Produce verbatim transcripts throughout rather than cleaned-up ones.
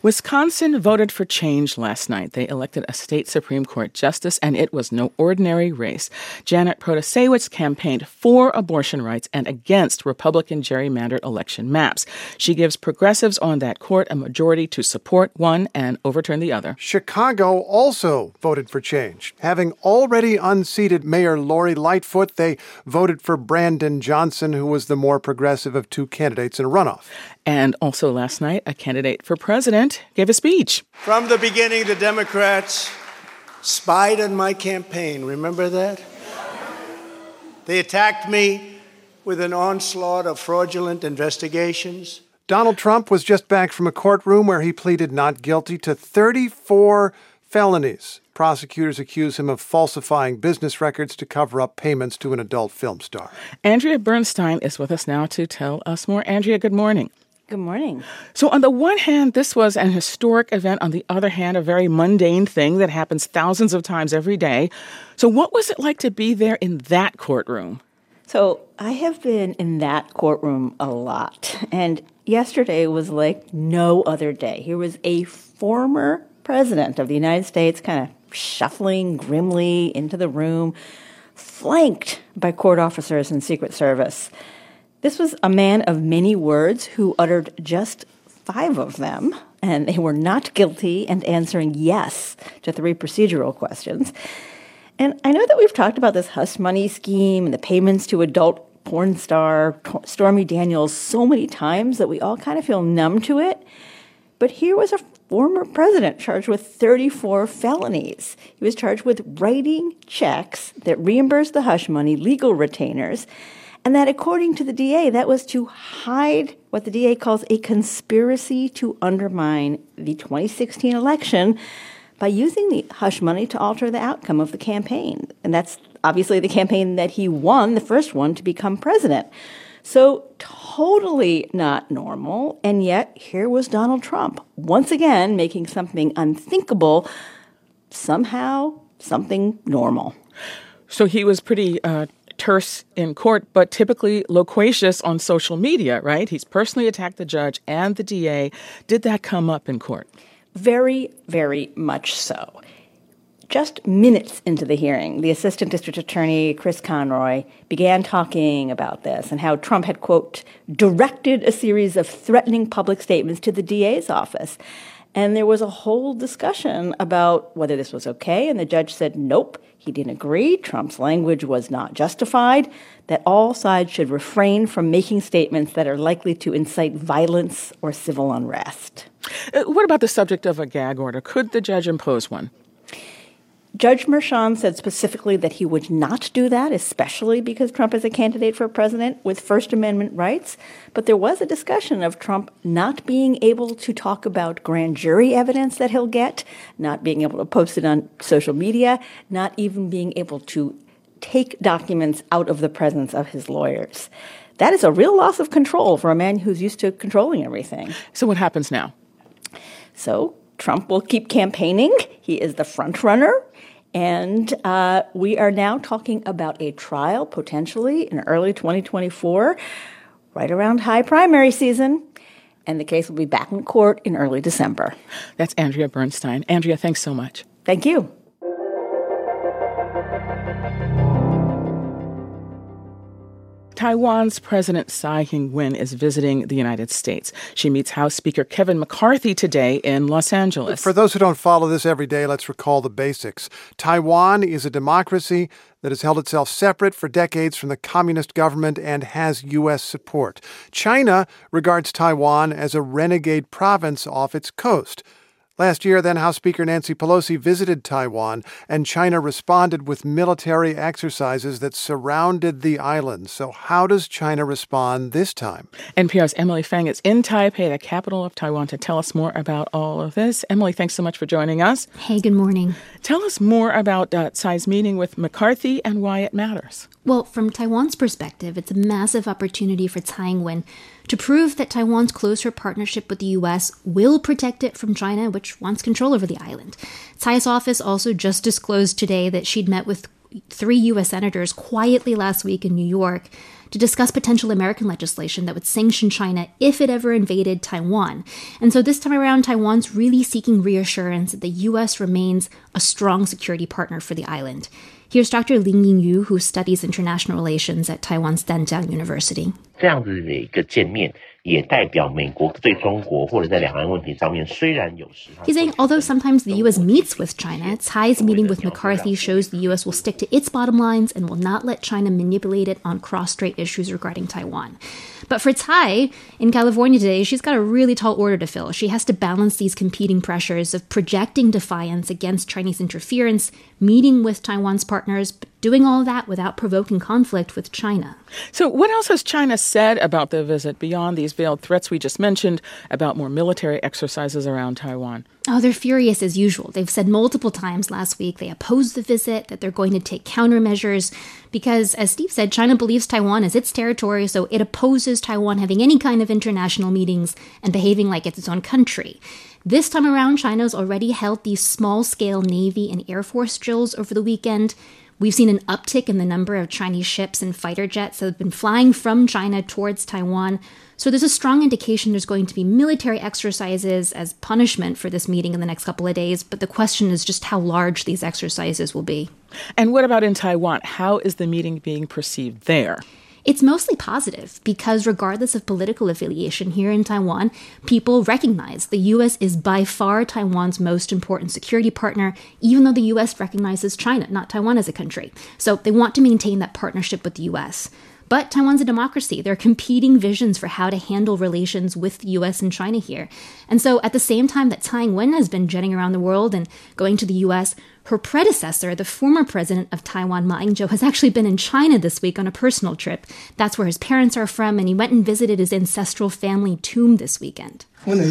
Wisconsin voted for change last night. They elected a state Supreme Court justice, and it was no ordinary race. Janet Protasiewicz campaigned for abortion rights and against Republican gerrymandered election maps. She gives progressives on that court a majority to support one and overturn the other. Chicago also voted for change. Having already unseated Mayor Lori Lightfoot, they voted for Brandon Johnson, who was the more progressive of two candidates in a runoff. And also last night, a candidate for president gave a speech. From the beginning, the Democrats spied on my campaign. Remember that? They attacked me with an onslaught of fraudulent investigations. Donald Trump was just back from a courtroom where he pleaded not guilty to thirty-four felonies. Prosecutors accuse him of falsifying business records to cover up payments to an adult film star. Andrea Bernstein is with us now to tell us more. Andrea, good morning. Good morning. So on the one hand, this was an historic event. On the other hand, a very mundane thing that happens thousands of times every day. So what was it like to be there in that courtroom? So I have been in that courtroom a lot. And yesterday was like no other day. Here was a former president of the United States kind of shuffling grimly into the room, flanked by court officers and Secret Service. This was a man of many words who uttered just five of them, and they were not guilty and answering yes to three procedural questions. And I know that we've talked about this hush money scheme and the payments to adult porn star Stormy Daniels so many times that we all kind of feel numb to it. But here was a former president charged with thirty-four felonies. He was charged with writing checks that reimbursed the hush money legal retainers, and that, according to the D A, that was to hide what the D A calls a conspiracy to undermine the twenty sixteen election by using the hush money to alter the outcome of the campaign. And that's obviously the campaign that he won, the first one to become president. So totally not normal. And yet here was Donald Trump, once again making something unthinkable somehow something normal. So he was pretty uh terse in court, but typically loquacious on social media, right? He's personally attacked the judge and the D A. Did that come up in court? Very, very much so. Just minutes into the hearing, the Assistant District Attorney, Chris Conroy, began talking about this and how Trump had, quote, directed a series of threatening public statements to the D A's office. And there was a whole discussion about whether this was okay, and the judge said nope. He didn't agree. Trump's language was not justified, that all sides should refrain from making statements that are likely to incite violence or civil unrest. Uh, what about the subject of a gag order? Could the judge impose one? Judge Merchan said specifically that he would not do that, especially because Trump is a candidate for president with First Amendment rights. But there was a discussion of Trump not being able to talk about grand jury evidence that he'll get, not being able to post it on social media, not even being able to take documents out of the presence of his lawyers. That is a real loss of control for a man who's used to controlling everything. So what happens now? So Trump will keep campaigning. He is the front runner. And uh, we are now talking about a trial, potentially, in early twenty twenty-four, right around high primary season. And the case will be back in court in early December. That's Andrea Bernstein. Andrea, thanks so much. Thank you. Taiwan's President Tsai Ing-wen is visiting the United States. She meets House Speaker Kevin McCarthy today in Los Angeles. For those who don't follow this every day, let's recall the basics. Taiwan is a democracy that has held itself separate for decades from the communist government and has U S support. China regards Taiwan as a renegade province off its coast. Last year, then House Speaker Nancy Pelosi visited Taiwan, and China responded with military exercises that surrounded the island. So how does China respond this time? N P R's Emily Fang is in Taipei, the capital of Taiwan, to tell us more about all of this. Emily, thanks so much for joining us. Hey, good morning. Tell us more about uh, Tsai's meeting with McCarthy and why it matters. Well, from Taiwan's perspective, it's a massive opportunity for Tsai Ing-wen to prove that Taiwan's closer partnership with the U S will protect it from China, which wants control over the island. Tsai's office also just disclosed today that she'd met with three U S senators quietly last week in New York to discuss potential American legislation that would sanction China if it ever invaded Taiwan. And so this time around, Taiwan's really seeking reassurance that the U S remains a strong security partner for the island. Here's Doctor Lin Yingyu, who studies international relations at Taiwan's Danjiang University. 这样子的一个见面，也代表美国对中国或者在两岸问题上面虽然有时。 He's saying although sometimes the U S meets with China, Tsai's meeting with McCarthy shows the U S will stick to its bottom lines and will not let China manipulate it on cross-strait issues regarding Taiwan. But for Tsai, in California today, she's got a really tall order to fill. She has to balance these competing pressures of projecting defiance against Chinese interference, meeting with Taiwan's partners, but doing all that without provoking conflict with China. So what else has China said about the visit beyond these veiled threats we just mentioned about more military exercises around Taiwan? Oh, they're furious as usual. They've said multiple times last week they oppose the visit, that they're going to take countermeasures because, as Steve said, China believes Taiwan is its territory, so it opposes Taiwan having any kind of international meetings and behaving like it's its own country. This time around, China's already held these small-scale Navy and Air Force drills over the weekend. We've seen an uptick in the number of Chinese ships and fighter jets that have been flying from China towards Taiwan. So there's a strong indication there's going to be military exercises as punishment for this meeting in the next couple of days. But the question is just how large these exercises will be. And what about in Taiwan? How is the meeting being perceived there? It's mostly positive because regardless of political affiliation here in Taiwan, people recognize the U S is by far Taiwan's most important security partner, even though the U S recognizes China, not Taiwan as a country. So they want to maintain that partnership with the U S. But Taiwan's a democracy. There are competing visions for how to handle relations with the U S and China here. And so at the same time that Tsai Ing-wen has been jetting around the world and going to the U S, her predecessor, the former president of Taiwan, Ma Ying-jeou, has actually been in China this week on a personal trip. That's where his parents are from, and he went and visited his ancestral family tomb this weekend.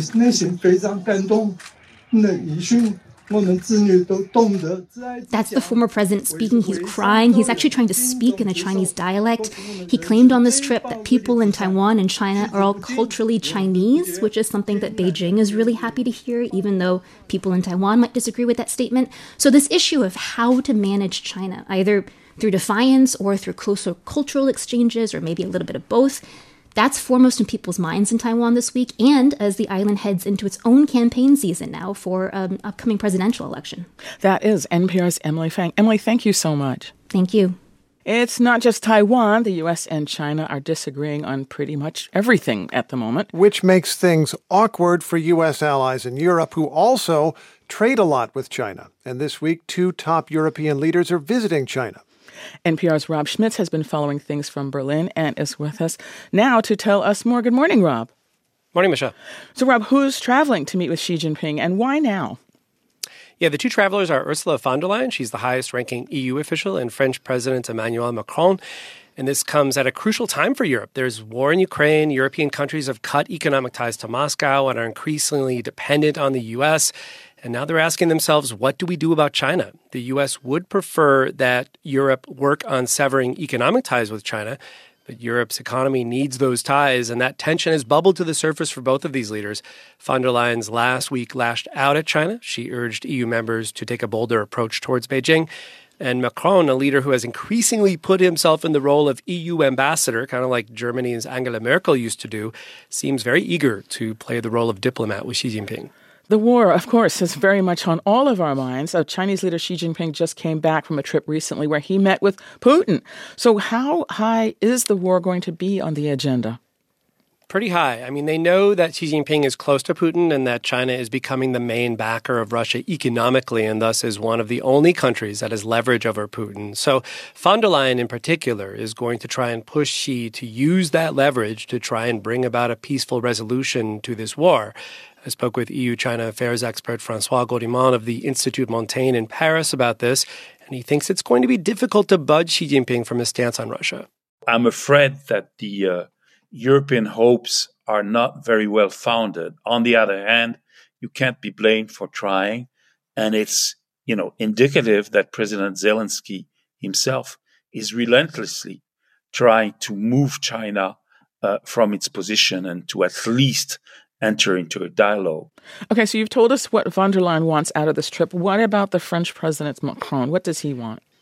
That's the former president speaking. He's crying. He's actually trying to speak in a Chinese dialect. He claimed on this trip that people in Taiwan and China are all culturally Chinese, which is something that Beijing is really happy to hear, even though people in Taiwan might disagree with that statement. So this issue of how to manage China, either through defiance or through closer cultural exchanges, or maybe a little bit of both, that's foremost in people's minds in Taiwan this week, and as the island heads into its own campaign season now for an upcoming presidential election. That is N P R's Emily Fang. Emily, thank you so much. Thank you. It's not just Taiwan. The U S and China are disagreeing on pretty much everything at the moment. Which makes things awkward for U S allies in Europe who also trade a lot with China. And this week, two top European leaders are visiting China. N P R's Rob Schmitz has been following things from Berlin and is with us now to tell us more. Good morning, Rob. Morning, Michelle. So, Rob, who's traveling to meet with Xi Jinping and why now? Yeah, the two travelers are Ursula von der Leyen. She's the highest-ranking E U official, and French President Emmanuel Macron. And this comes at a crucial time for Europe. There's war in Ukraine. European countries have cut economic ties to Moscow and are increasingly dependent on the U S. And now they're asking themselves, what do we do about China? The U S would prefer that Europe work on severing economic ties with China, but Europe's economy needs those ties, and that tension has bubbled to the surface for both of these leaders. Von der Leyen's last week lashed out at China. She urged E U members to take a bolder approach towards Beijing. And Macron, a leader who has increasingly put himself in the role of E U ambassador, kind of like Germany's Angela Merkel used to do, seems very eager to play the role of diplomat with Xi Jinping. The war, of course, is very much on all of our minds. Uh, Chinese leader Xi Jinping just came back from a trip recently where he met with Putin. So how high is the war going to be on the agenda? Pretty high. I mean, they know that Xi Jinping is close to Putin and that China is becoming the main backer of Russia economically and thus is one of the only countries that has leverage over Putin. So von der Leyen in particular is going to try and push Xi to use that leverage to try and bring about a peaceful resolution to this war. I spoke with E U-China affairs expert François Gaudimont of the Institut Montaigne in Paris about this, and he thinks it's going to be difficult to budge Xi Jinping from his stance on Russia. I'm afraid that the uh, European hopes are not very well founded. On the other hand, you can't be blamed for trying, and it's, you know, indicative that President Zelensky himself is relentlessly trying to move China uh, from its position and to at least enter into a dialogue. Okay, so you've told us what von der Leyen wants out of this trip. What about the French President Macron? What does he want?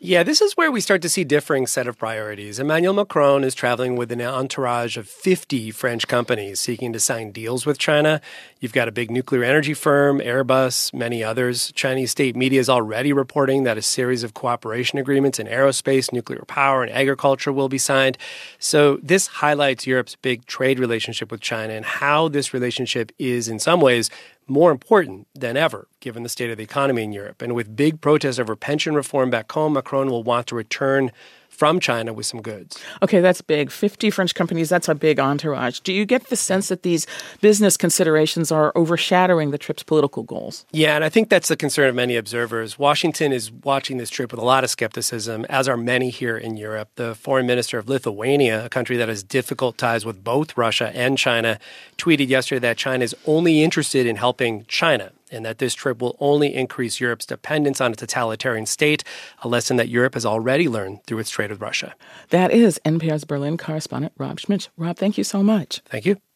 Yeah, this is where we start to see differing set of priorities. Emmanuel Macron is traveling with an entourage of fifty French companies seeking to sign deals with China. You've got a big nuclear energy firm, Airbus, many others. Chinese state media is already reporting that a series of cooperation agreements in aerospace, nuclear power, and agriculture will be signed. So this highlights Europe's big trade relationship with China and how this relationship is, in some ways, more important than ever, given the state of the economy in Europe. And with big protests over pension reform back home, Macron will want to return from China with some goods. Okay, that's big. fifty French companies, that's a big entourage. Do you get the sense that these business considerations are overshadowing the trip's political goals? Yeah, and I think that's the concern of many observers. Washington is watching this trip with a lot of skepticism, as are many here in Europe. The foreign minister of Lithuania, a country that has difficult ties with both Russia and China, tweeted yesterday that China is only interested in helping China, and that this trip will only increase Europe's dependence on a totalitarian state, a lesson that Europe has already learned through its trade with Russia. That is N P R's Berlin correspondent Rob Schmitz. Rob, thank you so much. Thank you.